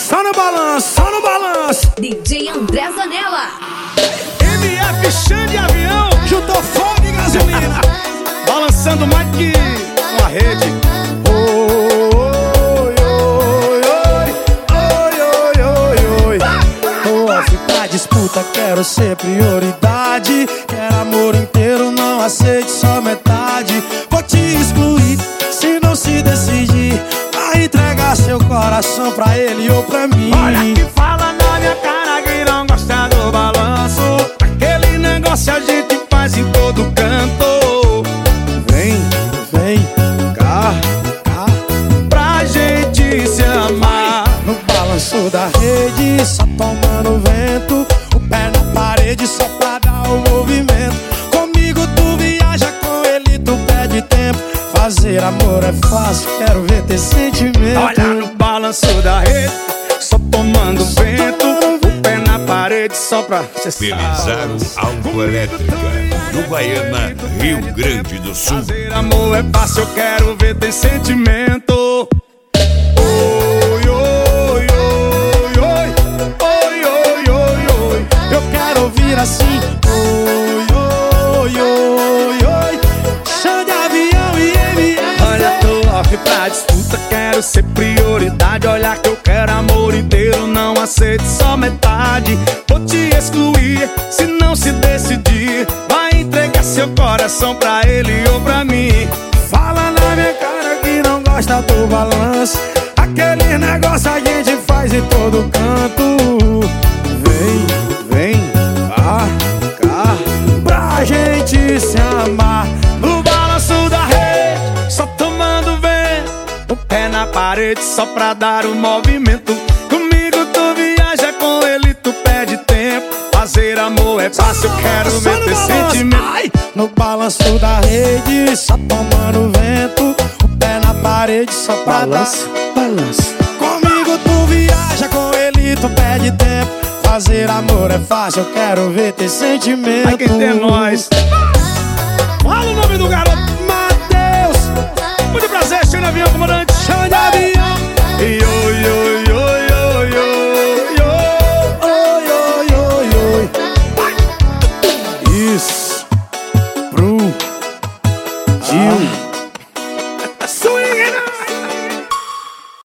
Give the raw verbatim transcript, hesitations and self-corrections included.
Só no balanço, só no balanço. D J André Zanella. M F Xande Avião, juntou fogo e gasolina. Balançando mais que uma rede. Oi, oi, oi, oi, oi, oi, oi. Tô off pra disputa, quero ser prioridade. Quero amor inteiro, não aceite só metade. Vou te excluir se não se decidir a entregar seu coração pra ele ou pra mim. Olha que fala na minha cara que não gosta do balanço. Aquele negócio a gente faz em todo canto. Vem, vem cá, cá, pra gente se amar. No balanço da rede, só tomando vento. O pé na parede só pra dar o movimento. Comigo tu viaja, com ele tu perde tempo. Fazer amor é fácil, quero ver ter sentimento. Olha no balanço da rede, só tomando vento. O pé na parede só pra... Felizardo Autoelétrica, do Guaiana, Rio Grande do Sul. Fazer amor é fácil, eu quero ver ter sentimento. Oi, oi, oi, oi, oi, oi, oi, oi. Eu quero ouvir assim. Oi, oi, oi, oi. Xande Avião e M F. Olha, tô off pra disputa, quero ser prioridade. Olha que eu quero amor inteiro, não aceito só metade. Vou te excluir se não se decidir. Vai entregar seu coração pra ele ou pra mim. Fala na minha cara que não gosta do balanço. Aquele negócio a gente faz em todo canto. Vem, vem, cá, cá, pra gente se amar. No balanço da rede, só tomando vento. O pé na parede só pra dar o movimento. Comigo tu viaja, com ele tu perde tempo. Fazer amor é fácil, eu quero ver ter sentimento. Ai, no balanço da rede, só tomando vento. O pé na parede só pra Balança, dar balança. Comigo tu viaja, com ele tu perde tempo. Fazer amor é fácil, eu quero ver ter sentimento.